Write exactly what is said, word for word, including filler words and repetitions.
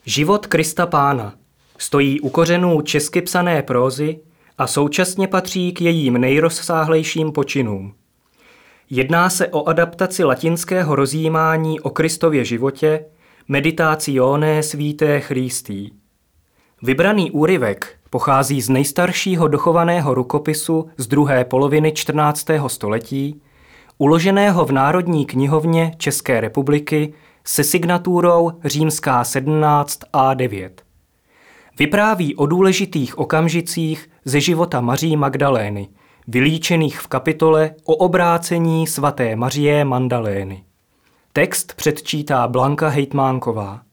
Život Krista Pána stojí u kořenů česky psané prózy a současně patří k jejím nejrozsáhlejším počinům. Jedná se o adaptaci latinského rozjímání o Kristově životě Meditationes Vitae Christi. Vybraný úryvek pochází z nejstaršího dochovaného rukopisu z druhé poloviny čtrnáctého století, uloženého v Národní knihovně České republiky se signaturou římská sedmnáct A devět. Vypráví o důležitých okamžicích ze života Maří Magdalény, vylíčených v kapitole o obrácení svaté Marie Magdalény. Text předčítá Blanka Hejtmánková.